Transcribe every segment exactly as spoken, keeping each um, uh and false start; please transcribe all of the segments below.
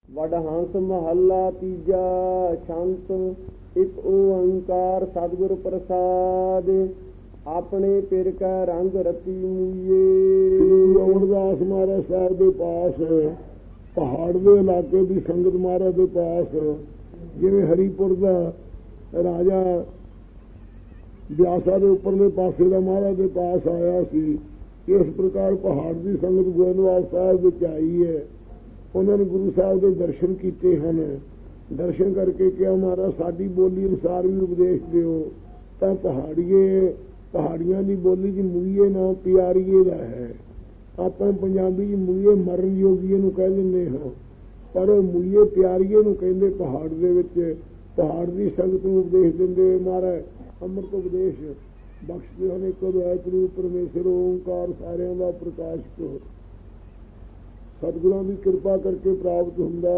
ਵਡਹੰਸ ਮਹੱਲਾ ਤੀਜਾ। ਛੰਤ ਇੱਕ ਓੰਕਾਰ ਸਤਿਗੁਰ ਪ੍ਰਸਾਦ। ਆਪਣੇ ਪਿਰ ਕੈ ਰੰਗ ਰਤੀ ਮੂਏ। ਅਮਰਦਾਸ ਮਹਾਰਾਜ ਸਾਹਿਬ ਦੇ ਪਾਸ ਪਹਾੜ ਦੇ ਇਲਾਕੇ ਦੀ ਸੰਗਤ ਮਹਾਰਾਜ ਦੇ ਪਾਸ, ਜਿਵੇਂ ਹਰੀਪੁਰ ਦਾ ਰਾਜਾ ਬਿਆਸਾ ਦੇ ਉੱਪਰਲੇ ਪਾਸੇ ਦਾ ਮਹਾਰਾਜ ਦੇ ਪਾਸ ਆਇਆ ਸੀ, ਇਸ ਪ੍ਰਕਾਰ ਪਹਾੜ ਦੀ ਸੰਗਤ ਗੋਇੰਦਵਾਲ ਸਾਹਿਬ ਵਿੱਚ ਆਈ ਹੈ। ਉਹਨਾਂ ਨੇ ਗੁਰੂ ਸਾਹਿਬ ਦੇ ਦਰਸ਼ਨ ਕੀਤੇ ਹਨ। ਦਰਸ਼ਨ ਕਰਕੇ ਕਿਹਾ, ਮਹਾਰਾਜ ਸਾਡੀ ਬੋਲੀ ਅਨੁਸਾਰ ਵੀ ਉਪਦੇਸ਼ ਦਿਓ। ਤਾਂ ਪਹਾੜੀਏ ਪਹਾੜੀਆਂ ਦੀ ਬੋਲੀ ਚ ਮੂਈਏ ਨਾ ਪਿਆਰੀਏ ਦਾ ਹੈ। ਆਪਾਂ ਪੰਜਾਬੀ ਚ ਮੂਈਏ ਮਰਨ ਯੋਗੀਏ ਨੂੰ ਕਹਿ ਦਿੰਦੇ ਹਾਂ, ਪਰ ਉਹ ਮੂਈਏ ਪਿਆਰੀਏ ਨੂੰ ਕਹਿੰਦੇ। ਪਹਾੜ ਦੇ ਵਿੱਚ ਪਹਾੜ ਦੀ ਸੰਗਤ ਨੂੰ ਉਪਦੇਸ਼ ਦਿੰਦੇ। ਮਹਾਰਾਜ ਅੰਮ੍ਰਿਤ ਉਪਦੇਸ਼ ਬਖਸ਼ਦੇ ਹਨ। ਇੱਕ ਅਦਵੈਤ ਰੂਪ ਪਰਮੇਸ਼ਰ ਓਂਕਾਰ ਸਾਰਿਆਂ ਦਾ ਪ੍ਰਕਾਸ਼ਕ ਸਤਿਗੁਰਾਂ ਦੀ ਕਿਰਪਾ ਕਰਕੇ ਪ੍ਰਾਪਤ ਹੁੰਦਾ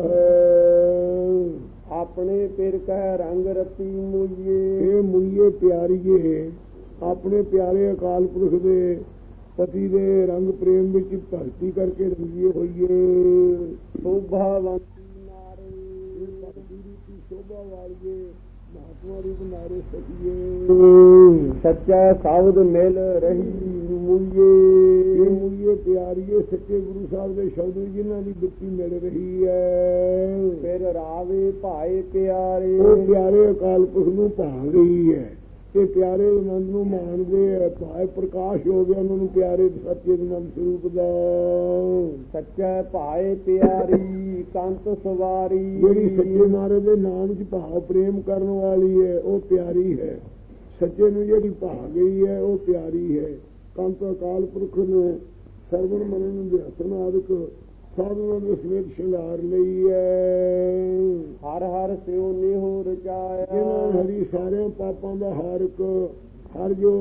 ਹੈ। ਆਪਣੇ ਪਿਰ ਕੈ ਰੰਗ ਰਤੀ ਮੂਈਏ। ਇਹ ਮੂਈਏ ਪਿਆਰੀਏ ਆਪਣੇ ਪਿਆਰੇ ਅਕਾਲ ਪੁਰਖ ਦੇ ਪਤੀ ਦੇ ਰੰਗ ਪ੍ਰੇਮ ਵਿੱਚ ਭਗਤੀ ਕਰਕੇ ਰੰਗੀਏ ਹੋਈਏ। ਸ਼ੋਭਾਵੰਤੀ ਨਾਰੇ ਭਗਤੀ ਦੀ ਸ਼ੋਭਾ ਵਾਲੀਏ ਮਹਾਤਮਾ ਰੂਪ ਨਾਰੇ ਸਖੀਏ। ਸੱਚਾ ਸ਼ਬਦ ਮਿਲ ਰਹੀ ਮੂਈਏ। ਇਹ ਮੂਈਏ ਪਿਆਰੀਏ ਸੱਚੇ ਗੁਰੂ ਸਾਹਿਬ ਦੇ ਸ਼ਬਦ ਜਿਨ੍ਹਾਂ ਦੀ ਬਿਰਤੀ ਮਿਲ ਰਹੀ ਹੈ। ਫਿਰ ਰਾਵੇ ਭਾਏ ਪਿਆਰੇ। ਉਹ ਪਿਆਰੇ ਅਕਾਲ ਪੁਰਖ ਨੂੰ ਭਾ ਗਈ ਹੈ ਤੇ ਪਿਆਰੇ ਆਨੰਦ ਨੂੰ ਮਾਣਦੇ ਹੈ। ਭਾਏ ਪ੍ਰਕਾਸ਼ ਹੋ ਗਿਆ ਉਹਨਾਂ ਨੂੰ ਪਿਆਰੇ ਸੱਚੇ ਆਨੰਦ ਸਰੂਪ ਦਾ। ਸੱਚਾ ਭਾਏ ਪਿਆਰੀ ਕੰਤ ਸਵਾਰੀ। ਜਿਹੜੀ ਸੱਚੇ ਮਹਾਰਾਜ ਦੇ ਨਾਮ ਚ ਭਾਵ ਪ੍ਰੇਮ ਕਰਨ ਵਾਲੀ ਹੈ ਉਹ ਪਿਆਰੀ ਹੈ। ਸੱਚੇ ਨੂੰ ਜਿਹੜੀ ਭਾ ਗਈ ਹੈ ਉਹ ਪਿਆਰੀ ਹੈ। ਕੰਤ ਅਕਾਲ ਪੁਰਖ ਨੇ ਸਰਵਣ ਮਨਨ ਅਧਿਆਸਨ ਆਦਿਕ ਸਾਧਨਾਂ ਦੇ ਸਮੇਤ ਸ਼ਿੰਗਾਰ ਲਈ ਹੈ। ਹਰ ਹਰ ਸਿਉ ਨਿਹੋ ਰਚਾਇਆ। ਇਹਨਾਂ ਹਰੀ ਸਾਰਿਆਂ ਪਾਪਾਂ ਦਾ ਹਾਰਕ, ਹਰ ਜੋ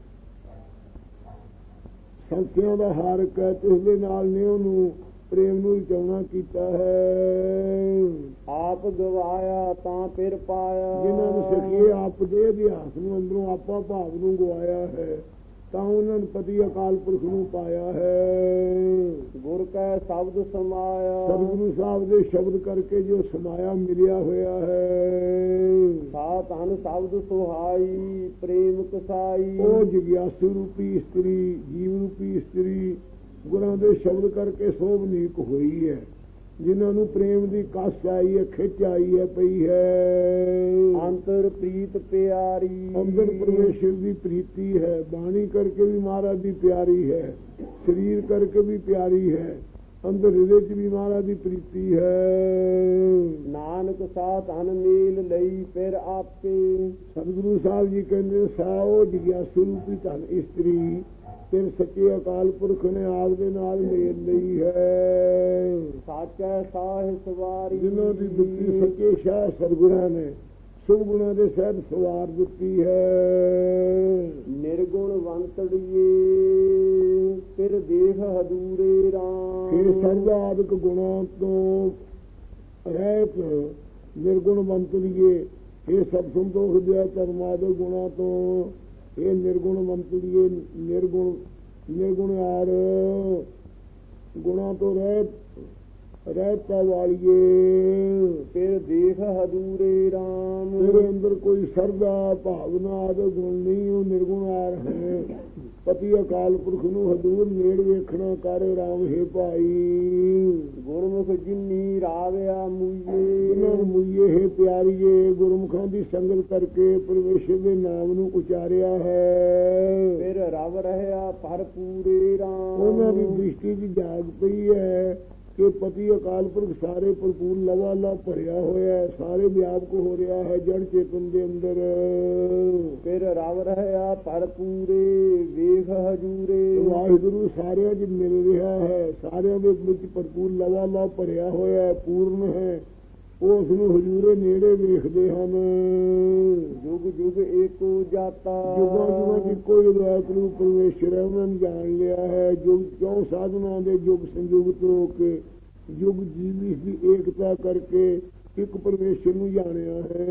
ਸੰਖਿਆਂ ਦਾ ਹਾਰਕ ਹੈ ਤੇ ਉਸਦੇ ਨਾਲ ਨੇ ਉਹਨੂੰ ਪ੍ਰੇਮ ਨੂੰ ਰਚਾਉਣਾ ਕੀਤਾ ਹੈ। ਆਪ ਗਵਾਇਆ ਤਾਂ ਫਿਰ ਪਾਇਆ। ਜਿਨ੍ਹਾਂ ਨੂੰ ਸਖੀਏ ਆਪ ਦੇ ਅਭਿਆਸ ਨੂੰ ਅੰਦਰੋਂ ਆਪਾ ਭਾਵ ਨੂੰ ਗਵਾਇਆ ਹੈ ਤਾਂ ਉਹਨਾਂ ਨੇ ਪਤੀ ਅਕਾਲ ਪੁਰਖ ਨੂੰ ਪਾਇਆ ਹੈ। ਗੁਰ ਕੈ ਸ਼ਬਦ ਸਮਾਇਆ। ਸਤਿਗੁਰੂ ਸਾਹਿਬ ਦੇ ਸ਼ਬਦ ਕਰਕੇ ਜੋ ਸਮਾਇਆ ਮਿਲਿਆ ਹੋਇਆ ਹੈ। ਸਾ ਧਨ ਸ਼ਬਦ ਸੁਹਾਈ ਪ੍ਰੇਮ ਕਸਾਈ। ਉਹ ਜਿਗਿਆਸੂ ਰੂਪੀ ਇਸਤਰੀ, ਜੀਵ ਰੂਪੀ ਇਸਤਰੀ ਗੁਰਾਂ ਦੇ ਸ਼ਬਦ ਕਰਕੇ ਸੋਭਨੀਕ ਹੋਈ ਹੈ। ਜਿਨ੍ਹਾਂ ਨੂੰ ਪ੍ਰੇਮ ਦੀ ਕਸ ਆਈ ਹੈ, ਖਿੱਚ ਆਈ ਹੈ ਪਈ ਹੈ। ਅੰਤਰ ਪ੍ਰੀਤ ਪਿਆਰੀ। ਅੰਦਰ ਪਰਮੇਸ਼ਰ ਦੀ ਪ੍ਰੀਤੀ ਹੈ। ਬਾਣੀ ਕਰਕੇ ਵੀ ਮਹਾਰਾਜ ਦੀ ਪਿਆਰੀ ਹੈ, ਸਰੀਰ ਕਰਕੇ ਵੀ ਪਿਆਰੀ ਹੈ, ਅੰਦਰ ਹਿਰਦੇ ਚ ਵੀ ਮਹਾਰਾਜ ਦੀ ਪ੍ਰੀਤੀ ਹੈ। ਨਾਨਕ ਸਾ ਧਨ ਮੇਲ ਲਈ ਫਿਰ ਆਪੇ। ਸਤਿਗੁਰੂ ਸਾਹਿਬ ਜੀ ਕਹਿੰਦੇ ਸਾਓ ਜਿਗਿਆਸੂ ਰੂਪੀ ਧਨ ਇਸਤਰੀ ਫਿਰ ਸੱਚੇ ਅਕਾਲ ਪੁਰਖ ਨੇ ਆਪ ਦੇ ਨਾਲ ਮੇਲ ਲਈ ਹੈ। ਸਾਚੈ ਸਾਹ ਸਵਾਰੀ। ਜਿਨ੍ਹਾਂ ਦੀ ਦਿੱਤੀ ਸੱਚੇ ਸ਼ਾਹ ਸਤਿਗੁਰਾਂ ਨੇ ਸੁਭ ਗੁਣਾਂ ਦੇ ਸਹਿਤ ਸਵਾਰ ਦਿੱਤੀ ਹੈ। ਨਿਰਗੁਣ ਵੰਤੜੀਏ ਫਿਰ ਦੇਖ ਹਦੂਰੇ ਰਾਮ। ਫਿਰ ਸਰਵਾਦਿਕ ਗੁਣਾਂ ਤੋਂ ਰਹਿਤ ਨਿਰਗੁਣ ਵੰਤੜੀਏ। ਇਹ ਸਭ ਸੰਤੋਖ ਦਿਆ ਧਰਮਾਦਿਕ ਗੁਣਾਂ ਤੋਂ ਇਹ ਨਿਰਗੁਣ ਵੰਤੜੀਏ। ਨਿਰਗੁਣ ਨਿਰਗੁਣ ਯਾਰ ਗੁਣਾਂ ਤੋਂ ਰਹਿਤ ਰਹਿਤਾ ਵਾਲੀਏ। ਫਿਰ ਦੇਖ ਹਦੂਰੇ ਰਾਮ। ਤੇਰੇ ਅੰਦਰ ਕੋਈ ਸਰਦਾ ਭਾਵਨਾ ਆਦਿ ਗੁਣ ਨਹੀਂ, ਉਹ ਨਿਰਗੁਣ ਆਰ ਹੈ। ਪਤੀ ਅਕਾਲ ਪੁਰਖ ਨੂੰ ਹਦੂਰ ਨੇੜ ਵੇਖਣਾ ਕਰ ਰਾਮ ਹੈ ਭਾਈ। ਗੁਰਮੁਖ ਜਿਨੀ ਰਾਵਿਆ ਮੂਈਏ। ਉਹਨਾਂ ਨੂੰ ਮੂਈਏ ਹੈ ਪਿਆਰੀਏ। ਗੁਰਮੁਖਾਂ ਦੀ ਸੰਗਤ ਕਰਕੇ ਪਰਮੇਸ਼ਰ ਦੇ ਨਾਮ ਨੂੰ ਉਚਾਰਿਆ ਹੈ। ਫਿਰ ਰਵ ਰਹਿਆ ਭਰਪੂਰੇ ਰਾਮ। ਉਹਨਾਂ ਦੀ ਦ੍ਰਿਸ਼ਟੀ ਚ ਜਾਗ ਪਈ ਹੈ ਕਿ ਪਤੀ ਅਕਾਲ ਪੁਰਖ ਸਾਰੇ ਭਰਪੂਰ ਲਵਾ ਲਾ ਭਰਿਆ ਹੋਇਆ ਹੈ, ਸਾਰੇ ਵਿਆਪਕ ਹੋ ਰਿਹਾ ਹੈ ਜੜ ਚੇਤਨ ਦੇ ਅੰਦਰ। ਫਿਰ ਰਵ ਰਹਿਆ ਭਰਪੂਰੇ ਵੇਖ ਹਜੂਰੇ। ਵਾਹਿਗੁਰੂ ਸਾਰਿਆਂ ਚ ਮਿਲ ਰਿਹਾ ਹੈ, ਸਾਰਿਆਂ ਦੇ ਵਿੱਚ ਭਰਪੂਰ ਲਵਾ ਲਾ ਭਰਿਆ ਹੋਇਆ ਹੈ, ਪੂਰਨ ਹੈ। ਉਹ ਉਸ ਨੂੰ ਹਜੂਰੇ ਨੇੜੇ ਵੇਖਦੇ ਹਨ। ਜੁਗ ਜੁਗ ਏਕੋ ਜਾਤਾ। ਜੁਗਾਂ ਜੁਗਾਂ ਚ ਕੋਈ ਅਦਵੈਤ ਰੂਪ ਪਰਮੇਸ਼ਰ ਹੈ, ਉਹਨਾਂ ਨੇ ਜਾਣ ਲਿਆ ਹੈ। ਜੁਗ ਚੌਂ ਸਾਧਨਾਂ ਦੇ ਯੁਗ ਸੰਯੁਗਤ ਹੋ ਕੇ ਯੁਗ ਜੀਵੀ ਦੀ ਏਕਤਾ ਕਰਕੇ ਇੱਕ ਪਰਮੇਸ਼ਰ ਨੂੰ ਜਾਣਿਆ ਹੈ।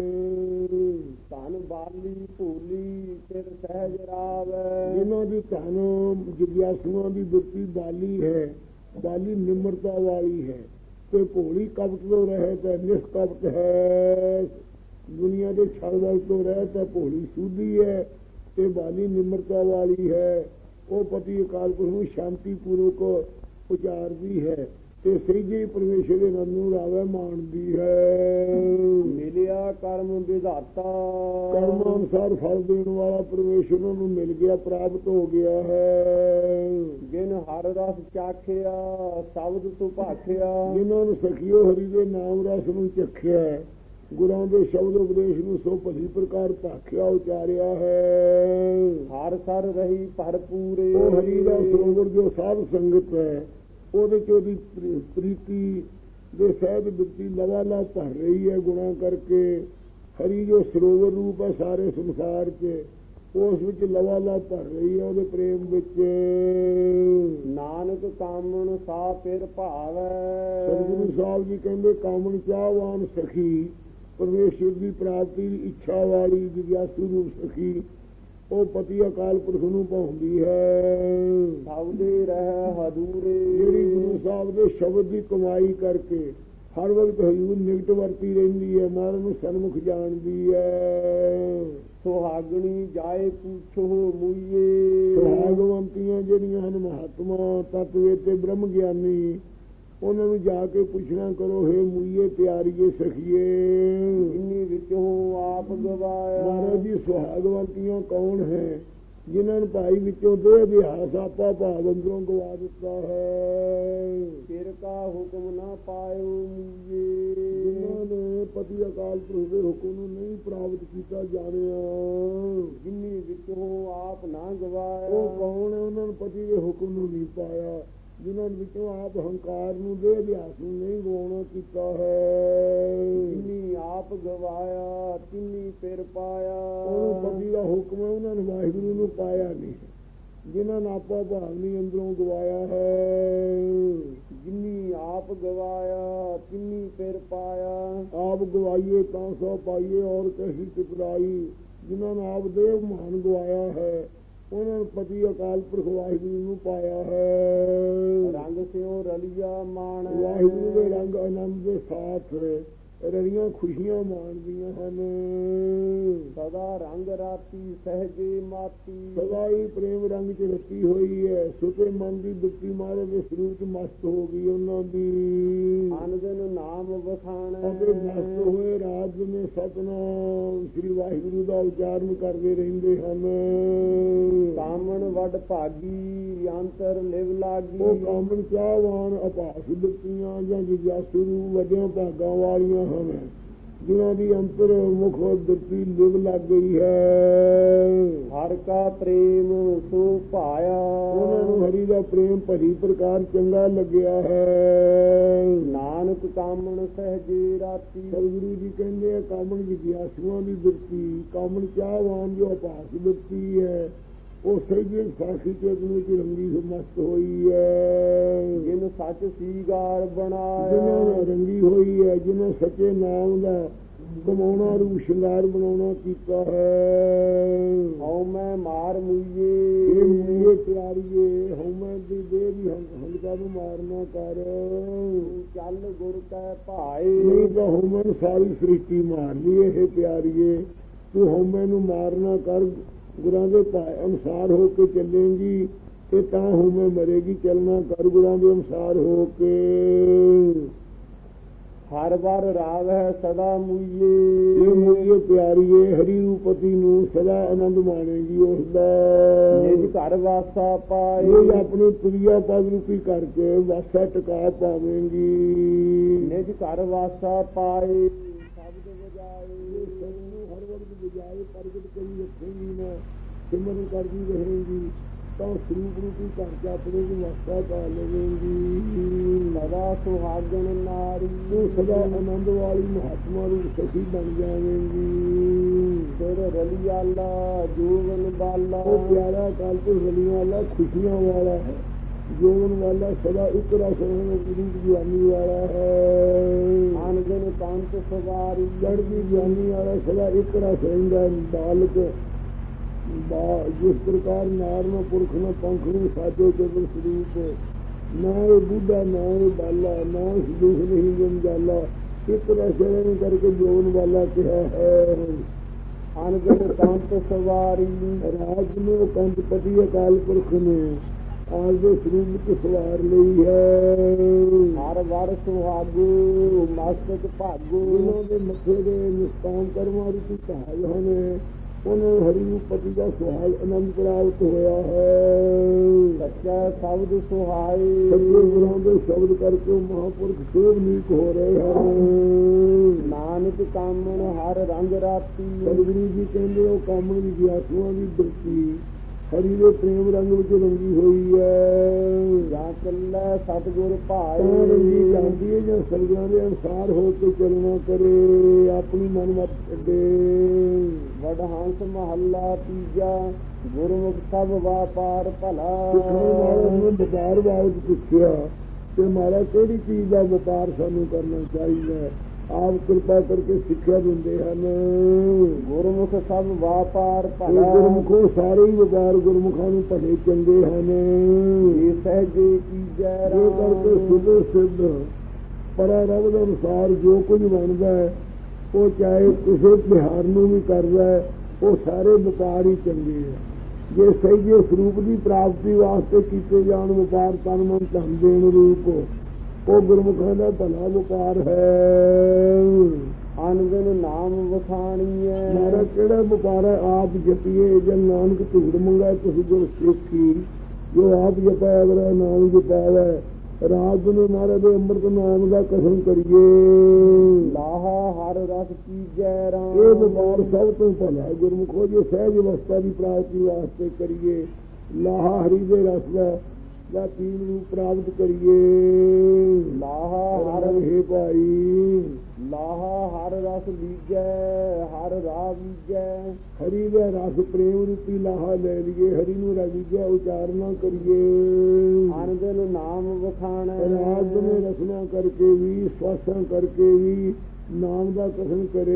ਧਨ ਬਾਲੀ ਭੂਲੀ ਫਿਰ ਸਹਿਜ ਰਾਵੈ। ਜਿਨ੍ਹਾਂ ਦੀ ਧਨ ਜਿਗਿਆਸੂਆਂ ਦੀ ਬਿਰਤੀ ਬਾਲੀ ਹੈ, ਬਾਲੀ ਨਿਮਰਤਾ ਵਾਲੀ ਹੈ। ਤੇ ਭੋਲੀ ਕਪਟ ਤੋਂ ਰਹਿਤ ਹੈ, ਨਿਸ਼ਕਪਟ ਹੈ। ਦੁਨੀਆ ਦੇ ਛਲ ਤੋਂ ਰਹਿਤ ਹੈ, ਭੋਲੀ ਸੂਧੀ ਹੈ ਤੇ ਬਾਲੀ ਨਿਮਰਤਾ ਵਾਲੀ ਹੈ। ਉਹ ਪਤੀ ਅਕਾਲ ਪੁਰਖ ਨੂੰ ਸ਼ਾਂਤੀ ਪੂਰਵਕ ਉਚਾਰਦੀ ਹੈ ਤੇ ਸਹਿਜੇ ਪਰਮੇਸ਼ਰ ਦੇ ਆਨੰਦ ਨੂੰ ਰਾਵੇ ਮਾਣਦੀ ਹੈ। ਮਿਲਿਆ ਕਰਮ ਵਿਧਾਤਾ, ਕਰਮ ਅਨੁਸਾਰ ਫਲ ਦੇਣ ਵਾਲਾ ਪਰਮੇਸ਼ਰ ਨੂੰ ਮਿਲ ਗਿਆ, ਪ੍ਰਾਪਤ ਹੋ ਗਿਆ ਹੈ। ਜਿਨ ਹਰ ਰਸ ਚਾਖਿਆ ਸ਼ਬਦ ਸੁਭਾਖਿਆ, ਜਿਨ੍ਹਾਂ ਨੂੰ ਸਖੀਓ ਹਰੀ ਦੇ ਨਾਮ ਰਸ ਨੂੰ ਚਖਿਆ, ਗੁਰਾਂ ਦੇ ਸ਼ਬਦ ਉਪਦੇਸ਼ ਨੂੰ ਸੋ ਭਲੀ ਪ੍ਰਕਾਰ ਭਾਖਿਆ ਉਚਾਰਿਆ ਹੈ। ਹਰ ਸਰ ਰਹੀ ਭਰਪੂਰੇ, ਉਹ ਹਰੀ ਦਾ ਸਰੋਵਰ ਜੋ ਸਾਧ ਸੰਗਤ ਹੈ, ਉਹਦੇ ਚ ਉਹਦੀ ਪ੍ਰੀਤੀ ਦੇ ਸਹਿਜ ਬਿਰਤੀ ਲਵਾਲਾ ਭਰ ਰਹੀ ਹੈ ਗੁਣਾ ਕਰਕੇ। ਹਰੀ ਜੋ ਸਰੋਵਰ ਰੂਪ ਹੈ ਸਾਰੇ ਸੰਸਾਰ 'ਚ, ਉਸ ਵਿੱਚ ਲਵਾਲਾ ਭਰ ਰਹੀ ਹੈ ਉਹਦੇ ਪ੍ਰੇਮ ਵਿੱਚ। ਨਾਨਕ ਕਾਮਣ ਸਾ ਫਿਰ ਭਾਵੈ, ਸਤਿਗੁਰੂ ਸਾਹਿਬ ਜੀ ਕਹਿੰਦੇ ਕਾਮਣ ਚਾਹਵਾਨ ਸਖੀ, ਪਰਮੇਸ਼ਰ ਦੀ ਪ੍ਰਾਪਤੀ ਦੀ ਇੱਛਾ ਵਾਲੀ ਜਿਗਿਆਸੂ ਰੂਪ ਸਖੀ, ਉਹ ਪਤੀ ਅਕਾਲ ਪੁਰਖ ਨੂੰ ਪਾਉਂਦੀ ਹੈ। ਸਬਦੇ ਰਹਿ ਹਦੂਰੇ, ਜਿਹੜੀ ਗੁਰੂ ਸਾਹਿਬ ਦੇ ਸ਼ਬਦ ਦੀ ਕਮਾਈ ਕਰਕੇ ਹਰ ਵਕਤ ਹਜ਼ੂਰ ਨਿਕਟ ਵਰਤੀ ਰਹਿੰਦੀ ਹੈ, ਮਹਾਰਾਜ ਨੂੰ ਸਨਮੁਖ ਜਾਣਦੀ ਹੈ। ਸੁਹਾਗਣੀ ਜਾਏ ਪੁੱਛੋ ਮੂਈਏ, ਸੁਹਾਗਵੰਤੀਆਂ ਜਿਹੜੀਆਂ ਹਨ ਮਹਾਤਮਾ ਤਤਵੇ ਤੇ ਬ੍ਰਹਮ ਗਿਆਨੀ, ਉਹਨਾਂ ਨੂੰ ਜਾ ਕੇ ਪੁੱਛਣਾ ਕਰੋ, ਹੇ ਮੂਈਏ ਪਿਆਰੀਏ ਸਖੀਏ, ਇੰਨੀ ਵਿੱਚੋਂ ਆਪ ਗਵਾਇਆ। ਮਹਾਰਾਜ ਜੀ ਸੁਹਾਗਵੰਤੀਆਂ ਕੌਣ ਹੈ? ਜਿਨ੍ਹਾਂ ਨੂੰ ਭਾਈ ਵਿੱਚੋਂ ਦੇ ਅਭਿਆਸ ਆਪਾ ਭਾਵ ਅੰਦਰੋਂ ਗਵਾ ਦਿੱਤਾ ਹੈ। ਫਿਰ ਕਾ ਹੁਕਮ ਨਾ ਪਾਇਓ ਮੂਈਏ, ਜਿਨ੍ਹਾਂ ਨੇ ਪਤੀ ਅਕਾਲ ਪੁਰਖ ਦੇ ਹੁਕਮ ਨੂੰ ਨਹੀਂ ਪ੍ਰਾਪਤ ਕੀਤਾ ਜਾਣਿਆ। ਜਿੰਨੀ ਵਿੱਚੋਂ ਆਪ ਨਾ ਗਵਾਇਆ, ਉਹ ਕੌਣ ਹੈ? ਉਹਨਾਂ ਨੂੰ ਪਤੀ ਦੇ ਹੁਕਮ ਨੂੰ ਨਹੀਂ ਪਾਇਆ, ਜਿਨ੍ਹਾਂ ਵਿੱਚੋਂ ਆਪ ਹੰਕਾਰ ਨੂੰ ਦੇ ਅਭਿਆਸ ਨੂੰ ਨਹੀਂ ਗਵਾਉਣਾ ਕੀਤਾ ਹੈ। ਜਿੰਨੀ ਆਪ ਗਵਾਇਆ ਤਿੰਨੀ ਫਿਰ ਪਾਇਆ, ਉਹਨੂੰ ਪਤੀ ਦਾ ਹੁਕਮ ਹੈ, ਉਹਨਾਂ ਨੇ ਵਾਹਿਗੁਰੂ ਨੂੰ ਪਾਇਆ ਨਹੀਂ। ਜਿਨ੍ਹਾਂ ਨੇ ਆਪਾ ਭਾਵ ਨਹੀਂ ਅੰਦਰੋਂ ਗਵਾਇਆ ਹੈ। ਜਿੰਨੀ ਆਪ ਗਵਾਇਆ ਤਿੰਨੀ ਫਿਰ ਪਾਇਆ, ਆਪ ਗਵਾਈਏ ਤਾਂ ਸੋ ਪਾਈਏ ਔਰ ਕਹੀ ਟਿਕਰਾਈ। ਜਿਨ੍ਹਾਂ ਨੇ ਆਪ ਦੇਵ ਮਹਾਨ ਗਵਾਇਆ ਹੈ, ਉਹਨਾਂ ਨੇ ਪਤੀ ਅਕਾਲ ਪੁਰਖ ਵਾਹਿਗੁਰੂ ਨੂੰ ਪਾਇਆ ਹੈ। ਰੰਗ ਸਿਓ ਰਲੀਆ ਮਾਣ, ਵਾਹਿਗੁਰੂ ਦੇ ਰੰਗ ਆਨੰਦ ਦੇ ਸਾਥ ਰਲੀਆਂ ਖੁਸ਼ੀਆਂ ਮਾਣਦੀਆਂ ਹਨ। ਸਦਾ ਰੰਗ ਰਾਤੀ ਸਹਜੇ ਮਾਤੀ, ਸਦਾ ਹੀ ਪ੍ਰੇਮ ਰੰਗ ਚ ਰਤੀ ਹੋਈ ਹੈ। ਸੁਤੇ ਮਨ ਦੀ ਬਿਰਤੀ ਮਹਾਰਾਜ ਦੇ ਸਰੂਪ ਚ ਮਸਤ ਹੋ ਗਈ ਉਹਨਾਂ ਦੀ। ਅਨੰਦਨ ਨਾਮ ਵਖਾਣ, ਅਤੇ ਮਸਤ ਹੋਏ ਰਾਤ ਨੇ ਸਤਨਾਮ ਸ੍ਰੀ ਵਾਹਿਗੁਰੂ ਦਾ ਉਚਾਰਨ ਕਰਦੇ ਰਹਿੰਦੇ ਹਨ। ਕਾਮਣ ਵੱਡ ਭਾਗੀ ਅੰਤਰ ਲਿਵ ਲਾਗੀ, ਉਹ ਕਾਮਣ ਚਾਹਵਾਨ ਅਭਾਸ ਬਿਰਤੀਆਂ ਜਾਂ ਜਿਗਿਆਸੂ ਰੂਪ ਵੱਡਿਆਂ ਭਾਗਾਂ ਵਾਲੀਆਂ ਹਨ, ਜਿਨ੍ਹਾਂ ਦੀ ਅੰਤਰ ਮੁਖ ਬਿਰਤੀ ਲਿਵ ਲੱਗ ਗਈ ਹੈ। ਹਰ ਕਾ ਪ੍ਰੇਮ ਸੋ ਭਾਇਆ, ਉਹਨਾਂ ਨੂੰ ਹਰੀ ਦਾ ਪ੍ਰੇਮ ਭਲੀ ਪ੍ਰਕਾਰ ਚੰਗਾ ਲੱਗਿਆ ਹੈ। ਨਾਨਕ ਕਾਮਣ ਸਹਜੇ ਰਾਤੀ, ਸਤਿਗੁਰੂ ਜੀ ਕਹਿੰਦੇ ਆ ਕਾਮਣ ਜਿਗਿਆਸੂਆਂ ਦੀ ਬਿਰਤੀ, ਕਾਮਣ ਚਾਹਵਾਨ ਜੋ ਅਭਾਸ ਬਿਰਤੀ ਹੈ, ਉਹ ਸਹਿਜੇ ਸਾਖੀ ਚੇਤਨ ਵਿੱਚ ਰੰਗੀ ਮਸਤ ਹੋਈ ਹੈ। ਜਿਨ ਸੱਚ ਸੀਗਾਰ ਬਣਾਇਆ, ਜਿਨ੍ਹਾਂ ਨੇ ਰੰਗੀ ਹੋਈ ਹੈ, ਜਿਨ੍ਹਾਂ ਸੱਚੇ ਨਾਮ ਦਾ ਕਮਾਉਣਾ ਰੂਪ ਸ਼ਿੰਗਾਰ ਬਣਾਉਣਾ ਕੀਤਾ ਹੈ। ਹਉ ਮੈਂ ਮਾਰ ਮੂਈਏ, ਇਹ ਮੂਈਏ ਪਿਆਰੀਏ, ਹਉਮੈ ਦੀ ਦੇਹ ਦੀ ਹੰਗਤਾ ਨੂੰ ਮਾਰਨਾ ਕਰ। ਚੱਲ ਗੁਰ ਕੈ ਭਾਏ, ਨਹੀਂ ਤਾਂ ਹਉਮੈ ਨੂੰ ਸਾਰੀ ਸ੍ਰਿਸ਼ਟੀ ਮਾਰ ਲਈ। ਇਹ ਪਿਆਰੀਏ ਤੂੰ ਹਉਮੈ ਨੂੰ ਮਾਰਨਾ ਕਰ, ਗੁਰਾਂ ਦੇ ਭਾਏ ਅਨੁਸਾਰ ਹੋ ਕੇ ਚੱਲੇਂਗੀ ਤੇ ਤਾਂ ਹਉਮੈ ਮਰੇਗੀ। ਚੱਲਣਾ ਕਰ ਗੁਰਾਂ ਦੇ ਅਨੁਸਾਰ ਹੋ ਕੇ। ਹਰ ਵਾਰ ਰਾਗ ਹੈ ਸਦਾ ਮੂਈਏ, ਇਹ ਮੂਈਏ ਪਿਆਰੀਏ ਹਰੀ ਰੂਪਤੀ ਨੂੰ ਸਦਾ ਆਨੰਦ ਮਾਣੇਗੀ ਉਸਦਾ। ਨਿਜ ਘਰ ਵਾਸਾ ਪਾਏ, ਇਹ ਆਪਣੇ ਪ੍ਰਿਆ ਪਦ ਰੂਪੀ ਕਰਕੇ ਵਾਸਾ ਟਿਕਾ ਪਾਵੇਂਗੀ। ਨਿਜ ਘਰ ਵਾਸਾ ਪਾਏ ਸ਼ਬਦ ਵਜਾਏ, ਸਭ ਨੂੰ ਹਰ ਵਕਤ ਵਜਾਏ ਪ੍ਰਗਟ ਕਰੀ ਰੱਖੇਗੀ ਨਾ, ਸਿਮਰਨ ਕਰਦੀ ਰਹੇਗੀ ਤਾਂ ਸਰੂਪ ਰੂਪੀ ਘਰ ਚ ਆਪਣੇ ਨੂੰ ਵਾਸਾ ਪਾ ਲਵੇਂਗੀ। ਸਦਾ ਸੁਹਾਗਣ ਨਾਰੀ, ਤੂੰ ਸਦਾ ਆਨੰਦ ਵਾਲੀ ਮਹਾਤਮਾ ਰੂਪ ਸਖੀ ਬਣ ਜਾਵੇਂਗੀ। ਫਿਰ ਰਲੀਆਲਾ ਜੋਵਨ ਬਾਲਾ, ਉਹ ਪਿਆਰਾ ਕਾਲ ਤੋਂ ਰਲੀਆਂ ਵਾਲਾ ਖੁਸ਼ੀਆਂ ਵਾਲਾ ਹੈ, ਜੋਵਨ ਵਾਲਾ ਸਦਾ ਇੱਕ ਰਸ ਰੂਪ ਜਵਾਨੀ ਵਾਲਾ ਹੈ। ਅਨਗਨ ਪੰਥ ਸਵਾਰੀ, ਚੜ੍ਹਦੀ ਜਵਾਨੀ ਵਾਲਾ ਸਦਾ ਇੱਕ ਰਸ ਰਹਿੰਦਾ ਬਾਲਕ। ਜਿਸ ਪ੍ਰਕਾਰ ਨਾਰ ਨੂੰ ਪੁਰਖ ਨੂੰ ਪੰਖ ਨੂੰ ਸਾਜੋ ਕੇਵਲ ਸਰੂਪ, ਨਾ ਇਹ ਬੁੱਢਾ ਨਾ ਇਹ ਬਾਲਾ ਨਾ ਇਸ ਦੁੱਖ ਨਹੀਂ ਜੰਜਾਲਾ ਇੱਕ ਰਸੇ ਨੂੰ ਕਰਕੇ ਜੋਨ ਵਾਲਾ ਕਿਹਾ ਹੈ। ਅਨਗਨ ਕੰਤ ਸਵਾਰੀ ਰਾਜ ਨੂੰ ਕੰਤ ਪਤੀ ਅਕਾਲ ਪੁਰਖ ਨੇ ਆਜ ਦੇ ਸਰੂਪ ਵਿੱਚ ਸਵਾਰ ਲਈ ਹੈ। ਹਰ ਵਰ ਸੁਹਾਗੂ ਮਸਤਕ ਭਾਗੂ ਉਹਨਾਂ ਦੇ ਮੱਥੇ ਦੇ ਨਿਸ਼ਕਾਮ ਕਰਮਾਂ ਰੂਪੀ ਧਾਜ ਹਨ। ਉਹਨੂੰ ਹਰੀ ਪਤੀ ਦਾ ਸੁਹਾਗ ਆਨੰਦ ਪ੍ਰਾਪਤ ਹੋਇਆ ਹੈ। ਸੱਚਾ ਸ਼ਬਦ ਸੁਹਾਈ ਸੱਚੇ ਗੁਰਾਂ ਦੇ ਸ਼ਬਦ ਕਰਕੇ ਮਹਾਂਪੁਰਖ ਸੋਭ ਨੀਕ ਹੋ ਰਹੇ ਹਨ। ਨਾਨਕ ਕਾਮਣ ਹਰ ਰੰਗ ਰਾਤੀ ਸਤਿਗੁਰੂ ਜੀ ਕਹਿੰਦੇ ਉਹ ਕਾਮਣ ਦੀ ਜਿਆਸੂਆਂ ਦੀ ਬਿਰਤੀ ਹਰੀ ਦੇ ਪ੍ਰੇਮ ਰੰਗ ਵਿੱਚ ਰੰਗੀ ਹੋਈ ਹੈ। ਜਾਂ ਚੱਲੇ ਸਤਿਗੁਰ ਭਾਈ ਰੰਗੀ ਜਾਂਦੀ ਹੈ ਜਾਂ ਸਰਗਿਆਂ ਦੇ ਅਨੁਸਾਰ ਹੋ ਕੇ ਚੱਲਣਾ ਕਰੇ ਆਪਣੀ ਮਨ ਮਤ ਛੱਡੇ। ਵਡਹੰਸ ਮਹੱਲਾ ਤੀਜਾ ਗੁਰਮੁਖ ਸਭ ਵਾਪਾਰ ਭਲਾ। ਵਪਾਰ ਬਾਬਤ ਪੁੱਛਿਆ ਤੇ ਮਾਰਾ ਕਿਹੜੀ ਚੀਜ਼ ਦਾ ਵਪਾਰ ਸਾਨੂੰ ਕਰਨਾ ਚਾਹੀਦਾ। ਆਪ ਕਿਰਪਾ ਕਰਕੇ ਸਿੱਖਿਆ ਦਿੰਦੇ ਹਨ। ਗੁਰਮੁਖ ਸਭ ਵਾਪਾਰ ਭਲਾ। ਗੁਰਮੁਖੋ ਸਾਰੇ ਹੀ ਵਪਾਰ ਗੁਰਮੁਖਾਂ ਨੂੰ ਭਲੇ ਚੰਗੇ ਹਨ। ਇਹ ਸਹਿਜੇ ਕੀਜੈ ਇਹ ਕਰਕੇ ਸਿੱਧ ਸਿੱਧ ਪਰਾ ਰੱਬ ਦੇ ਅਨੁਸਾਰ ਜੋ ਕੁਝ ਬਣਦਾ ਹੈ ਉਹ ਚਾਹੇ ਕਿਸੇ ਤਿਉਹਾਰ ਨੂੰ ਵੀ ਕਰਦਾ ਹੈ ਉਹ ਸਾਰੇ ਵਪਾਰ ਹੀ ਚੰਗੇ ਹੈ। ਜੇ ਸਹਿਜੇ ਸਰੂਪ ਦੀ ਪ੍ਰਾਪਤੀ ਵਾਸਤੇ ਕੀਤੇ ਜਾਣ ਵਪਾਰ ਤਨ ਮਨ ਧਨ ਦੇਣ ਰੂਪ ਉਹ ਗੁਰਮੁਖਾਂ ਦਾ ਭਲਾ ਵਪਾਰ ਹੈ। ਅਨਗਨ ਨਾਮ ਵਖਾਣੀਐ ਮਾਰਾ ਕਿਹੜਾ ਵਪਾਰ ਹੈ ਆਪ ਜਪੀਏ ਜਨ ਨਾਨਕ ਧੂੜ ਮੰਗਾ ਤੁਸੀਂ ਗੁਰ ਸਿੱਖੀ ਜੋ ਆਪ ਜਪਾਇਆ ਅਗਰ ਨਾਮ ਜਪਾਵੇ ਰਾਤ ਨੂੰ ਮਹਾਰਾਜ ਦੇ ਅੰਮ੍ਰਿਤ ਨਾਮ ਦਾ ਕਸਮ ਕਰੀਏ। ਲਾਹਾ ਹਰ ਰਸ ਕੀਜੈ ਰਾਮ ਇਹ ਵਪਾਰ ਸਭ ਤੋਂ ਭਲਾ ਗੁਰਮੁਖੋ ਜੇ ਸਹਿਜ ਅਵਸਥਾ ਦੀ ਪ੍ਰਾਪਤੀ ਵਾਸਤੇ ਕਰੀਏ ਲਾਹਾ ਹਰੀ ਦੇ ਰਸ ਦਾ ਦਾ ਪੀਣ ਨੂੰ ਪ੍ਰਾਪਤ ਕਰੀਏ। ਲਾਹਾ ਹਰ ਹੈ ਭਾਈ ਲਾਹਾ ਹਰ ਰਸ ਲੀਜੈ ਹਰ ਰਾਹ ਬੀਜੈ। ਹਰੀ ਦਾ ਰਸ ਪ੍ਰੇਮ ਰੂਪੀ ਲਾਹਾ ਲੈ ਲਈਏ ਹਰੀ ਨੂੰ ਰਜੀਜੈ ਉਚਾਰਨਾ ਕਰੀਏ। ਅਨੰਦਨ ਨਾਮ ਵਖਾਣੈ ਰਾਜ ਨੇ ਰਸਨਾ ਕਰਕੇ ਵੀ ਸਵਾਸਾਂ ਕਰਕੇ ਵੀ ਨਾਮ ਦਾ ਕਥਨ ਕਰੇ।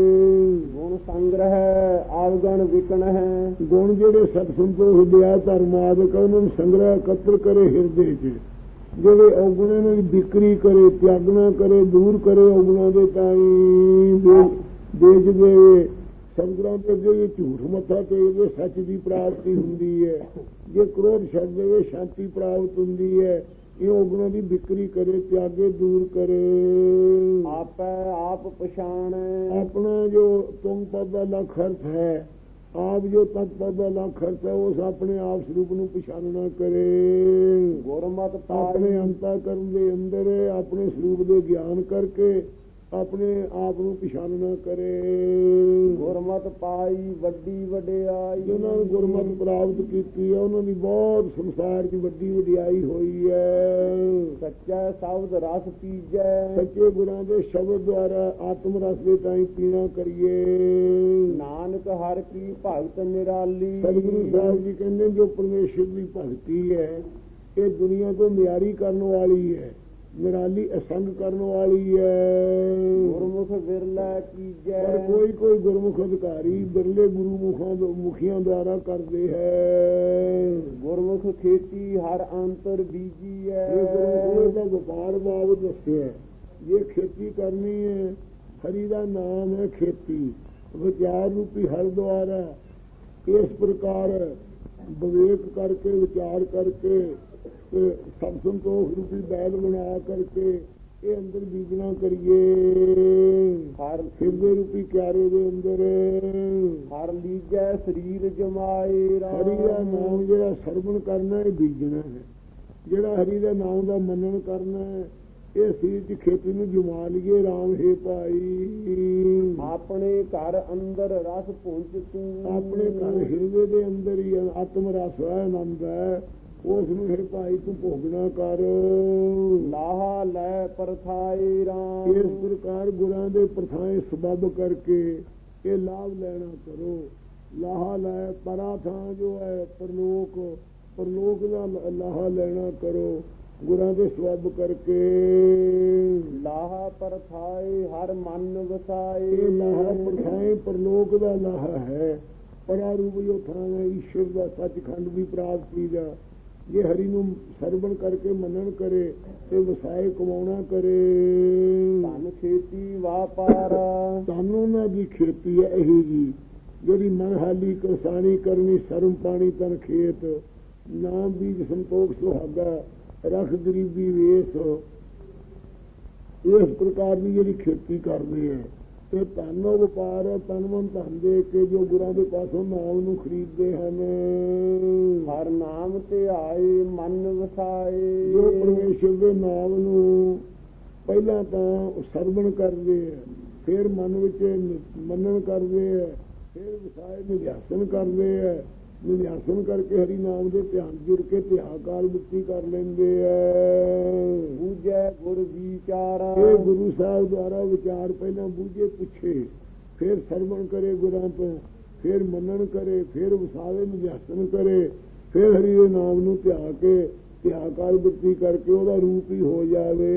ਗੁਣ ਸੰਗ੍ਰਹਿ ਆਵਗਣ ਵਿਕਣ ਹੈ ਗੁਣ ਜਿਹੜੇ ਸਤ ਸੰਤੋਖ ਦਿਆ ਧਰਮ ਆਦਿਕ ਉਹਨਾਂ ਨੂੰ ਸੰਗ੍ਰਹਿ ਇਕੱਤਰ ਕਰੇ ਹਿਰਦੇ 'ਚ ਜਿਹੜੇ ਔਗੁਣਾਂ ਨੂੰ ਵਿਕਰੀ ਕਰੇ ਤਿਆਗਣਾ ਕਰੇ ਦੂਰ ਕਰੇ ਔਗੁਣਾਂ ਦੇ ਤਾਈਂ ਵੇਚ ਦੇਵੇ। ਸੰਗਰਾਂ ਦੇ ਅੱਗੇ ਝੂਠ ਮੱਥਾ ਟੇਕਦੇ ਸੱਚ ਦੀ ਪ੍ਰਾਪਤੀ ਹੁੰਦੀ ਹੈ। ਜੇ ਕ੍ਰੋਧ ਛੱਡ ਦੇਵੇ ਸ਼ਾਂਤੀ ਪ੍ਰਾਪਤ ਹੁੰਦੀ ਹੈ। ਇਹ ਔਗੁਣਾਂ ਦੀ ਵਿਕਰੀ ਕਰੇ ਤਿਆਗੇ ਦੂਰ ਕਰੇ। ਆਪੈ ਆਪ ਪਛਾਣੈ ਆਪਣਾ ਜੋ ਤੁਮ ਪਦ ਦਾ ਲੱਖ ਅਰਥ ਹੈ ਆਪ ਜੋ ਤਤ ਪਦ ਦਾ ਲੱਖ ਅਰਥ ਹੈ ਉਸ ਆਪਣੇ ਆਪ ਸਰੂਪ ਨੂੰ ਪਛਾਣਨਾ ਕਰੇ। ਗੁਰਮਤਿ ਆਪਣੇ ਅੰਤःਕਰਨ ਦੇ ਅੰਦਰ ਆਪਣੇ ਸਰੂਪ ਦੇ ਗਿਆਨ ਕਰਕੇ ਆਪਣੇ ਆਪ ਨੂੰ ਪਛਾਣਨਾ ਕਰੇ। ਗੁਰਮਤਿ ਪਾਈ ਵੱਡੀ ਵਡਿਆਈ ਜਿਹਨਾਂ ਨੂੰ ਗੁਰਮਤਿ ਪ੍ਰਾਪਤ ਕੀਤੀ ਹੈ ਉਹਨਾਂ ਦੀ ਬਹੁਤ ਸੰਸਾਰ 'ਚ ਵੱਡੀ ਵਡਿਆਈ ਹੋਈ ਹੈ। ਸੱਚਾ ਸ਼ਬਦ ਰਸ ਪੀਜੈ ਸੱਚੇ ਗੁਰਾਂ ਦੇ ਸ਼ਬਦ ਦੁਆਰਾ ਆਤਮ ਰਸ ਦੇ ਤਾਈਂ ਪੀਣਾ ਕਰੀਏ। ਨਾਨਕ ਹਰ ਕੀ ਭਗਤ ਨਿਰਾਲੀ। ਸਤਿਗੁਰੂ ਸਾਹਿਬ ਜੀ ਕਹਿੰਦੇ ਜੋ ਪਰਮੇਸ਼ਰ ਦੀ ਭਗਤੀ ਹੈ ਇਹ ਦੁਨੀਆ ਤੋਂ ਮਿਆਰੀ ਕਰਨ ਵਾਲੀ ਹੈ ਨਿਰਾਲੀ ਅਸੰਗ ਕਰਨ ਵਾਲੀ ਹੈ। ਗੁਰਮੁਖ ਵਿਰਲਾ ਕੀਜੈ ਪਰ ਕੋਈ ਕੋਈ ਗੁਰਮੁਖ ਅਧਿਕਾਰੀ ਬਿਰਲੇ ਗੁਰੂ ਮੁਖਾਂ ਮੁਖੀਆਂ ਦੁਆਰਾ ਕਰਦੇ ਹੈ। ਗੁਰਮੁਖ ਖੇਤੀ ਹਰ ਅੰਤਰ ਬੀਜੀ ਹੈ। ਇਹ ਗੁਰਮੁਖ ਦਾ ਵਪਾਰ ਬਾਬਤ ਦੱਸਿਆ ਜੇ ਖੇਤੀ ਕਰਨੀ ਹੈ ਹਰੀ ਦਾ ਨਾਮ ਹੈ ਖੇਤੀ ਵਿਚਾਰ ਰੂਪੀ ਹਰ ਦੁਆਰਾ ਇਸ ਪ੍ਰਕਾਰ ਵਿਵੇਕ ਕਰਕੇ ਵਿਚਾਰ ਕਰਕੇ ਸਭ ਸੰਤੋਖ ਰੂਪੀ ਬੈਲ ਬਣਾ ਕਰਕੇ ਇਹ ਅੰਦਰ ਬੀਜਣਾ ਕਰੀਏ। ਹਰ ਹਿਰਦੇ ਰੂਪੀ ਕਿਆਰੇ ਦੇ ਅੰਦਰ ਹਰ ਲੀਜੈ ਸਰੀਰ ਜਮਾਏ ਹਰੀ ਦਾ ਨਾਮ ਜਿਹੜਾ ਸਰਵਣ ਕਰਨਾ ਇਹ ਬੀਜਣਾ ਹੈ। ਜਿਹੜਾ ਹਰੀ ਦਾ ਨਾਮ ਦਾ ਮੰਨਣ ਕਰਨਾ ਹੈ ਇਹ ਸਰੀਰ ਦੀ ਖੇਤੀ ਨੂੰ ਜਮਾ ਲਈਏ। ਰਾਮ ਹੈ ਭਾਈ ਆਪਣੇ ਘਰ ਅੰਦਰ ਰਸ ਪੁੰਜ ਤੂੰ ਆਪਣੇ ਘਰ ਹਿਰਦੇ ਦੇ ਅੰਦਰ ਹੀ ਆਤਮ ਰਸ ਹੈ ਆਨੰਦ ਹੈ ਉਸ ਨੂੰ ਹੈ ਭਾਈ ਤੂੰ ਭੋਗਣਾ ਕਰ। ਲਾਹਾ ਲੈ ਪਰਥਾਏ ਰਾਮ ਇਸ ਪ੍ਰਕਾਰ ਗੁਰਾਂ ਦੇ ਪ੍ਰਥਾਏ ਸਬੱਬ ਕਰਕੇ ਇਹ ਲਾਭ ਲੈਣਾ ਕਰੋ। ਲਾਹਾ ਲੈ ਪਰਾ ਥਾਂ ਜੋ ਹੈ ਪਰਲੋਕ ਪਰਲੋਕ ਦਾ ਲਾਹਾ ਲੈਣਾ ਕਰੋ ਗੁਰਾਂ ਦੇ ਸਬੱਬ ਕਰਕੇ। ਲਾਹਾ ਪਰਥਾਏ ਹਰ ਮਨ ਵਸਾਏ ਇਹ ਲਾਹਾ ਪਰਥਾਏ ਪਰਲੋਕ ਦਾ ਲਾਹਾ ਹੈ। ਪਰਾ ਰੂਪ ਜੋ ਥਾਂ ਹੈ ਈਸ਼ਵਰ ਦਾ ਸੱਚਖੰਡ ਦੀ ਪ੍ਰਾਪਤੀ ਦਾ ਜੇ ਹਰੀ ਨੂੰ ਸਰਵਣ ਕਰਕੇ ਮੰਨਣ ਕਰੇ ਤੇ ਵਸਾਏ ਕਮਾਉਣਾ ਕਰੇ। ਧਨ ਖੇਤੀ ਵਾਪਾਰ ਧਨ ਉਹਨਾਂ ਦੀ ਖੇਤੀ ਹੈ ਇਹੀ ਜੀ ਜਿਹੜੀ ਮਨਹਾਲੀ ਕਿਸਾਨੀ ਕਰਨੀ ਸਰਮ ਪਾਣੀ ਤਨ ਖੇਤ ਨਾਮ ਬੀਜ ਸੰਤੋਖ ਸੁਹਾਗਾ ਰਖ ਗਰੀਬੀ ਵੇਸ। ਇਸ ਪ੍ਰਕਾਰ ਦੀ ਜਿਹੜੀ ਖੇਤੀ ਕਰਦੇ ਹੈ ਤੇ ਧਨੋ ਵਪਾਰ ਹੈ। ਤਨ ਮਨ ਧਨ ਦੇ ਕੇ ਜੋ ਗੁਰਾਂ ਦੇ ਪਾਸੋਂ ਨਾਮ ਨੂੰ ਖਰੀਦਦੇ ਹਨ। ਹਰ ਨਾਮ ਤੇ ਆਏ ਮਨ ਵਸਾਏ ਜੋ ਪਰਮੇਸ਼ਰ ਦੇ ਨਾਮ ਨੂੰ ਪਹਿਲਾਂ ਤਾਂ ਸਰਵਣ ਕਰਦੇ ਹੈ ਫਿਰ ਮਨ ਵਿੱਚ ਮੰਨਣ ਕਰਦੇ ਹੈ ਫਿਰ ਵਸਾਏ ਨਿਧਿਆਸਨ ਕਰਦੇ ਹੈ। ਨਿਧਿਆਸਨ ਕਰਕੇ ਹਰੀ ਨਾਮ ਦੇ ਧਿਆਨ ਜੁੜ ਕੇ ਧਿਆਕਾਰ ਮੁਕਤੀ ਕਰ ਲੈਂਦੇ ਹੈ। ਬੂਝੈ ਗੁਰ ਵਿਚਾਰਾ ਇਹ ਗੁਰੂ ਸਾਹਿਬ ਦੁਆਰਾ ਵਿਚਾਰ ਪਹਿਲਾਂ ਬੂਝੇ ਪੁੱਛੇ ਫਿਰ ਸਰਵਣ ਕਰੇ ਗੁਰਾਂ ਤੋਂ ਫਿਰ ਮੰਨਣ ਕਰੇ ਫਿਰ ਵਸਾਵੇ ਨਿਧਿਆਸਨ ਕਰੇ ਫਿਰ ਹਰੀ ਦੇ ਨਾਮ ਨੂੰ ਧਿਆ ਕੇ ਧਿਆਕਾਰ ਮੁਕਤੀ ਕਰਕੇ ਉਹਦਾ ਰੂਪ ਹੀ ਹੋ ਜਾਵੇ।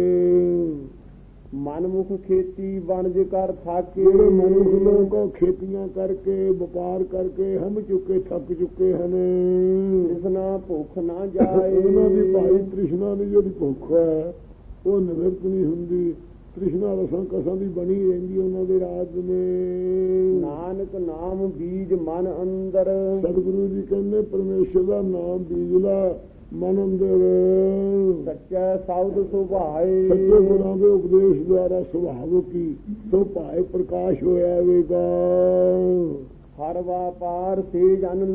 ਮਨਮੁਖ ਖੇਤੀ ਵਣਜ ਕਰ ਥਾਕੇ ਮਨੁੱਖ ਲੋਕ ਖੇਤੀਆਂ ਕਰਕੇ ਵਪਾਰ ਕਰਕੇ ਹਮ ਚੁੱਕੇ ਥੱਕ ਚੁੱਕੇ ਹਨ। ਤ੍ਰਿਸ਼ਨਾ ਭੁੱਖ ਨਾ ਜਾਏ ਉਹਨਾਂ ਦੀ ਭਾਈ ਤ੍ਰਿਸ਼ਨਾ ਦੀ ਜਿਹੜੀ ਭੁੱਖ ਹੈ ਉਹ ਨਿਵਰਤ ਨਹੀਂ ਹੁੰਦੀ। ਤ੍ਰਿਸ਼ਨਾ ਰਸਾਂ ਕਸਾਂ ਦੀ ਬਣੀ ਰਹਿੰਦੀ ਉਹਨਾਂ ਦੇ ਰਾਜ ਨੇ। ਨਾਨਕ ਨਾਮ ਬੀਜ ਮਨ ਅੰਦਰ ਸਤਿਗੁਰੂ ਜੀ ਕਹਿੰਦੇ ਪਰਮੇਸ਼ਰ ਦਾ ਨਾਮ ਬੀਜ ਲਾ ਮਨ ਅੰਦਰ। ਸੱਚਾ ਸ਼ਬਦ ਸੁਭਾਏ ਸੱਚੇ ਗੁਰਾਂ ਦੇ ਉਪਦੇਸ਼ ਦੁਆਰਾ ਸੁਭਾਵ ਕੀ ਸੋ ਭਾਏ ਪ੍ਰਕਾਸ਼ ਹੋਇਆ ਵੇਗਾ। ਹਰ ਵਾਪਾਰ ਸੇ ਜਨ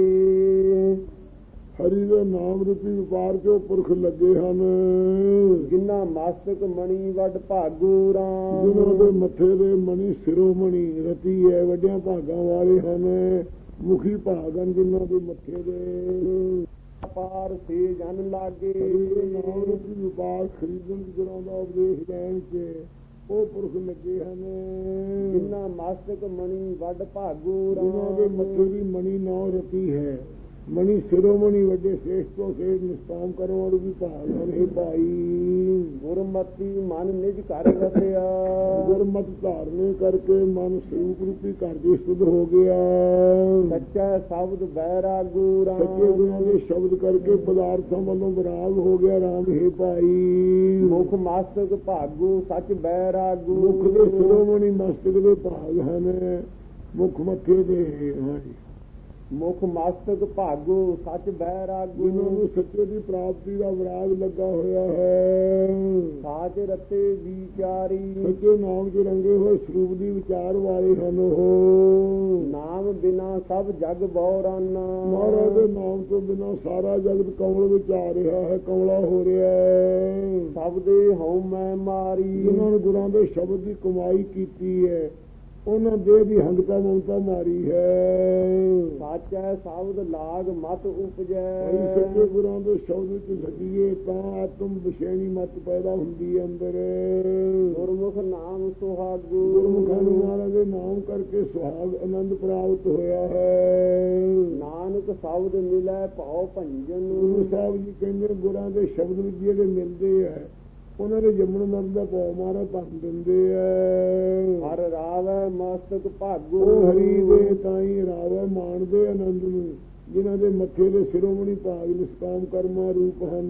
ਲਾਗੇ ਹਰੀ ਦੇ ਨਾਮ ਰੂਪੀ ਵਪਾਰ ਚੋਂ ਪੁਰਖ ਲੱਗੇ ਹਨ। ਜਿਨ੍ਹਾਂ ਮਸਤਕ ਮਣੀ ਵੱਡ ਭਾਗੂ ਰਾਮ ਜਿਨ੍ਹਾਂ ਦੇ ਮੱਥੇ ਦੇ ਮਣੀ ਸਿਰੋਮਣੀ ਰਤੀ ਹੈ ਵੱਡਿਆਂ ਭਾਗਾਂ ਵਾਲੇ ਹਨ। ਮੁਖੀ ਭਾਗ ਹਨ ਜਿਨ੍ਹਾਂ ਦੇ ਮੱਥੇ ਦੇ। ਵਪਾਰ ਸੇ ਜਨ ਲਾਗੇ ਨਾਮ ਰੂਪੀ ਵਪਾਰ ਖਰੀਦਣ ਗੁਰਾਂ ਦਾ ਉਪਦੇਸ਼ ਲੈਣ ਚ ਉਹ ਪੁਰਖ ਲੱਗੇ ਹਨ। ਜਿਨ੍ਹਾਂ ਮਸਤਕ ਮਣੀ ਵੱਡ ਭਾਗੂ ਰਾਮ ਜਿਨ੍ਹਾਂ ਦੇ ਮੱਥੇ ਦੀ ਮਣੀ ਨੌ ਰਤੀ ਹੈ ਮਣੀ ਸਿਰੋਮਣੀ ਵੱਡੇ ਸ੍ਰੇਸ਼ਟ ਤੋਂ ਸ੍ਰੇਸ਼ਟ ਨਿਸ਼ਕਾਮ ਕਰਨ ਵਾਲੇ ਵੀ ਭਾਗ ਹਨ। ਇਹ ਭਾਈ ਗੁਰਮਤੀ ਮਨ ਨਿਜ ਘਰ ਵਸਿਆ ਗੁਰਮਤ ਧਾਰਨੇ ਕਰਕੇ ਮਨ ਸਰੂਪ ਰੂਪੀ ਘਰ ਦੇ ਸੁਧ ਹੋ ਗਿਆ। ਸੱਚਾ ਸ਼ਬਦ ਬੈਰਾਗੂ ਰਾਮ ਸੱਚੇ ਗੁਰਾਂ ਦੇ ਸ਼ਬਦ ਕਰਕੇ ਪਦਾਰਥਾਂ ਵੱਲੋਂ ਵਿਰਾਗ ਹੋ ਗਿਆ ਰਾਮ। ਹੈ ਭਾਈ ਮੁਖ ਮਸਤਕ ਭਾਗੂ ਸੱਚ ਬੈਰਾਗੂ ਮੁਖ ਦੇ ਸਿਰੋਮਣੀ ਮਸਤਕ ਦੇ ਭਾਗ ਹਨ ਮੁਖ ਮੱਥੇ ਦੇ। ਹਾਂਜੀ ਮੁਖ ਮਸਤਕ ਭਾਗੂ ਸੱਚ ਬੈਰਾਗੂ ਜਿਨ੍ਹਾਂ ਨੂੰ ਸੱਚੇ ਦੀ ਪ੍ਰਾਪਤੀ ਦਾ ਵਿਰਾਗ ਲੱਗਾ ਹੋਇਆ ਹੈ। ਸਾਚ ਰਤੇ ਵਿਚਾਰੀ ਸੱਚੇ ਨਾਮ ਚ ਰੰਗੇ ਹੋਏ ਸਰੂਪ ਦੀ ਵਿਚਾਰ ਵਾਲੇ ਹਨ। ਉਹ ਨਾਮ ਬਿਨਾ ਸਭ ਜਗ ਬੌਰਾਨਾ ਮਹਾਰਾਜ ਦੇ ਨਾਮ ਤੋਂ ਬਿਨਾ ਸਾਰਾ ਜਗਤ ਕਮਲ ਵਿੱਚ ਆ ਰਿਹਾ ਹੈ ਕਮਲਾ ਹੋ ਰਿਹਾ ਹੈ। ਸਭ ਦੇ ਹਉ ਮੈਂ ਮਾਰੀ ਜਿਨ੍ਹਾਂ ਨੇ ਗੁਰਾਂ ਦੇ ਸ਼ਬਦ ਦੀ ਕਮਾਈ ਕੀਤੀ ਹੈ ਉਹਨਾਂ ਦੇਹ ਦੀ ਹੰਗਤਾ ਮਮਤਾ ਮਾਰੀ ਹੈ। ਸਾਚੈ ਸ਼ਬਦ ਲਾਗ ਮਤ ਉਪਜੈ ਸੱਚੇ ਗੁਰਾਂ ਦੇ ਸ਼ਬਦ ਵਿੱਚ ਲੱਗੀਏ ਤਾਂ ਆਤਮ ਵਿਸ਼ੇਣੀ ਮਤ ਪੈਦਾ ਹੁੰਦੀ ਹੈ ਅੰਦਰ। ਗੁਰਮੁਖ ਨਾਮ ਸੁਹਾਗੂ ਗੁਰਮੁਖਾਂ ਨੂੰ ਮਹਾਰਾਜ ਦੇ ਨਾਮ ਕਰਕੇ ਸੁਹਾਗ ਆਨੰਦ ਪ੍ਰਾਪਤ ਹੋਇਆ ਹੈ। ਨਾਨਕ ਸ਼ਬਦ ਮਿਲੈ ਭਉ ਭੰਜਨ ਗੁਰੂ ਸਾਹਿਬ ਜੀ ਕਹਿੰਦੇ ਗੁਰਾਂ ਦੇ ਸ਼ਬਦ ਵਿੱਚ ਜਿਹੜੇ ਮਿਲਦੇ ਹੈ ਉਹਨਾਂ ਦੇ ਜੰਮਣ ਮਰਨ ਦਾ ਭਾਵ ਮਾਰਾ ਭੰਨ ਦਿੰਦੇ ਹੈ। ਹਰ ਰਾਵੈ ਮਸਤਕ ਭਾਗੂ ਉਹ ਹਰੀ ਦੇ ਤਾਈ ਰਾਵੈ ਮਾਣਦੇ ਆਨੰਦ ਨੂੰ ਜਿਨ੍ਹਾਂ ਦੇ ਮੱਥੇ ਦੇ ਸਿਰੋਮਣੀ ਭਾਗ ਨਿਸ਼ਕਾਮ ਕਰਮਾ ਰੂਪ ਹਨ।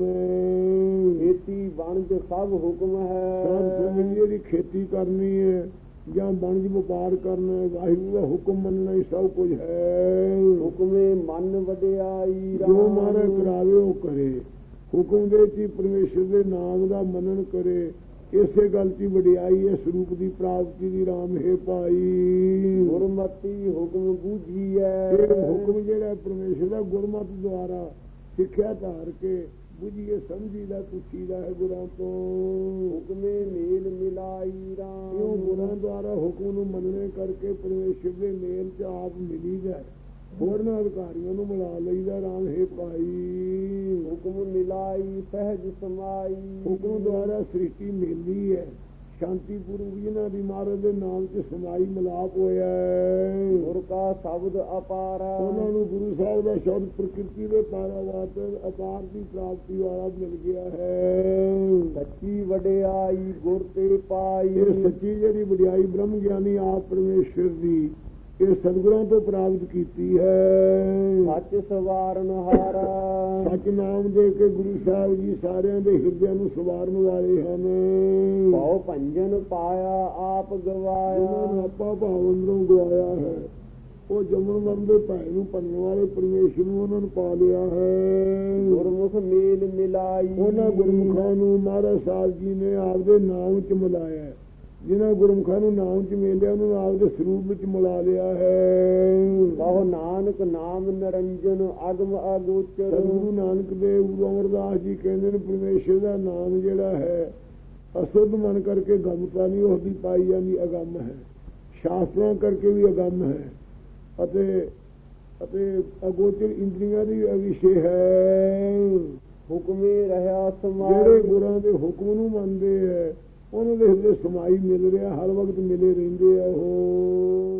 ਖੇਤੀ ਵਣਜ ਸਭ ਹੁਕਮ ਹੈ ਜਿਹੜੀ ਖੇਤੀ ਕਰਨੀ ਹੈ ਜਾਂ ਵਣਜ ਵਪਾਰ ਕਰਨਾ ਵਾਹਿਗੁਰੂ ਦਾ ਹੁਕਮ ਮੰਨਣਾ ਹੀ ਸਭ ਕੁਝ ਹੈ। ਹੁਕਮੇ ਮਨ ਵਡਿਆਈ ਜੋ ਮਾਰੇ ਕਰਾਵੇ ਉਹ ਕਰੇ ਹੁਕਮ ਦੇ ਵਿੱਚ ਪਰਮੇਸ਼ਰ ਦੇ ਨਾਮ ਦਾ ਮੰਨਣ ਕਰੇ ਇਸੇ ਗੱਲ ਦੀ ਵਡਿਆਈ ਹੈ ਸਰੂਪ ਦੀ ਪ੍ਰਾਪਤੀ ਦੀ ਰਾਮ ਹੈ ਭਾਈ। ਗੁਰਮਤੀ ਹੁਕਮ ਬੂਝੀ ਹੈ ਹੁਕਮ ਜਿਹੜਾ ਪਰਮੇਸ਼ਰ ਦਾ ਗੁਰਮਤ ਦੁਆਰਾ ਸਿੱਖਿਆ ਧਾਰ ਕੇ ਬੁਝੀਏ ਸਮਝੀਦਾ ਪੁੱਛੀਦਾ ਹੈ ਗੁਰਾਂ ਤੋਂ। ਹੁਕਮੇ ਮੇਲ ਮਿਲਾਈ ਰਾਮ ਇਹ ਗੁਰਾਂ ਦੁਆਰਾ ਹੁਕਮ ਨੂੰ ਮੰਨਣੇ ਕਰਕੇ ਪਰਮੇਸ਼ਰ ਦੇ ਮੇਲ ਚ ਆਪ ਮਿਲੀਦਾ ਹੋਰਨਾਂ ਅਧਿਕਾਰੀਆਂ ਨੂੰ ਮਿਲਾ ਲਈਦਾ ਰਾਮ ਹੈ ਭਾਈ। ਹੁਕਮ ਮਿਲਾਈ ਸਹਿਜ ਸਮਾਈ ਹੁਕਮ ਦੁਆਰਾ ਸ੍ਰਿਸ਼ਟੀ ਮਿਲਦੀ ਹੈ ਸ਼ਾਂਤੀ ਪੂਰਵ ਜਿਨ੍ਹਾਂ ਦੀ ਮਹਾਰਾਜ ਦੇ ਨਾਮ ਚ ਸਮਾਈ ਮਿਲਾਪ ਹੋਇਆ ਹੈ। ਗੁਰ ਕਾ ਸ਼ਬਦ ਅਪਾਰ ਉਹਨਾਂ ਨੂੰ ਗੁਰੂ ਸਾਹਿਬ ਦਾ ਸ਼ਬਦ ਪ੍ਰਕਿਰਤੀ ਦੇ ਪਾਰਾਵਾਰ ਅਪਾਰ ਦੀ ਪ੍ਰਾਪਤੀ ਵਾਲਾ ਮਿਲ ਗਿਆ ਹੈ। ਸੱਚੀ ਵਡਿਆਈ ਗੁਰ ਤੇ ਪਾਈ ਇਹ ਸੱਚੀ ਜਿਹੜੀ ਵਡਿਆਈ ਬ੍ਰਹਮ ਗਿਆਨੀ ਆਪ ਪਰਮੇਸ਼ਰ ਦੀ ਇਹ ਸਤਿਗੁਰਾਂ ਤੋਂ ਪ੍ਰਾਪਤ ਕੀਤੀ ਹੈ। ਸੱਚ ਸਵਾਰਨ ਹਾਰਾ, ਸੱਚ ਨਾਮ ਦੇ ਕੇ ਗੁਰੂ ਸਾਹਿਬ ਜੀ ਸਾਰਿਆਂ ਦੇ ਹਿਰਦਿਆਂ ਨੂੰ ਸਵਾਰਨ ਵਾਲੇ ਹਨ। ਭਾਉ ਭੰਜਨ ਪਾਇਆ ਆਪ ਗਵਾਇਆ, ਉਹਨਾਂ ਨੂੰ ਆਪਾ ਭਾਵ ਅੰਦਰੋਂ ਗਵਾਇਆ ਹੈ। ਉਹ ਜੰਮਣ ਮਰਨ ਦੇ ਭੈ ਨੂੰ ਭੰਨਣ ਵਾਲੇ ਪਰਮੇਸ਼ਰ ਨੂੰ ਉਹਨਾਂ ਨੂੰ ਪਾ ਲਿਆ ਹੈ। ਗੁਰਮੁਖ ਮੇਲ ਮਿਲਾਈ, ਉਹਨਾਂ ਗੁਰਮੁਖਾਂ ਨੂੰ ਮਹਾਰਾਜ ਸਾਹਿਬ ਜੀ ਨੇ ਆਪਦੇ ਨਾਮ ਚ ਮਿਲਾਇਆ। ਜਿਨ੍ਹਾਂ ਗੁਰਮੁਖਾਂ ਨੂੰ ਨਾਮ ਚ ਮਿਲਿਆ ਉਹਨਾਂ ਨੂੰ ਆਪਦੇ ਸਰੂਪ ਵਿੱਚ ਮਿਲਾ ਲਿਆ ਹੈ। ਕਹੋ ਨਾਨਕ ਨਾਮ ਨਿਰੰਜਨ ਅਗਮ ਅਗੋਚਰ। ਗੁਰੂ ਨਾਨਕ ਦੇਵ ਗੁਰੂ ਅਮਰਦਾਸ ਜੀ ਕਹਿੰਦੇ ਨੇ ਪਰਮੇਸ਼ਰ ਦਾ ਨਾਮ ਜਿਹੜਾ ਹੈ ਅਸੁੱਧ ਮਨ ਕਰਕੇ ਗਮਤਾ ਨਹੀਂ ਉਸਦੀ ਪਾਈ ਜਾਂਦੀ, ਅਗੰਮ ਹੈ। ਸ਼ਾਸਤਰਾਂ ਕਰਕੇ ਵੀ ਅਗੰਮ ਹੈ ਅਤੇ ਅਤੇ ਅਗੋਚਰ ਇੰਦਰੀਆਂ ਦੀ ਅਵਿਸ਼ੇ ਹੈ। ਹੁਕਮੇ ਰਹਾ ਸਮਾਈ, ਜਿਹੜੇ ਗੁਰਾਂ ਦੇ ਹੁਕਮ ਨੂੰ ਮੰਨਦੇ ਹੈ ਉਹਨਾਂ ਦੇ ਹਿਰਦੇ ਸਮਾਈ ਮਿਲ ਰਿਹਾ, ਹਰ ਵਕਤ ਮਿਲੇ ਰਹਿੰਦੇ ਆ ਉਹ।